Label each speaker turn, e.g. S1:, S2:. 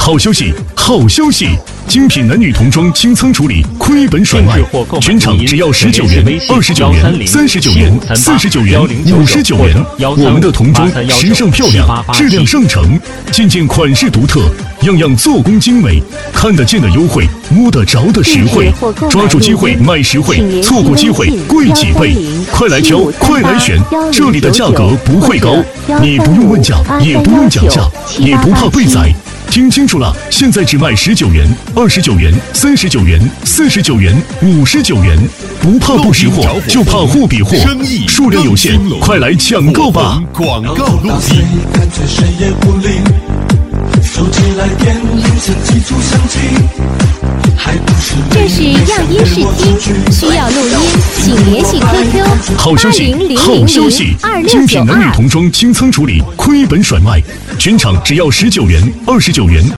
S1: 好消息，好消息！精品男女童装清仓处理，亏本甩卖，全场只要19元、29元、39元、49元、59元。我们的童装时尚漂亮，质量上乘，件件款式独特，样样做工精美，看得见的优惠，摸得着的实惠。抓住机会买实惠，错过机会贵几倍。快来挑，快来选，这里的价格不会高，你不用问价，也不用讲价，也不怕被宰。听清楚了，现在只卖19元、29元、39元、49元、59元，不怕不识货，就怕货比货，数量有限，快来抢购吧！
S2: 广告录音。
S3: 这是样音试听，需要录音，请联系 QQ
S1: 好消息，好消息！精品男女童装清仓处理，亏本甩卖，全场只要19元、29元。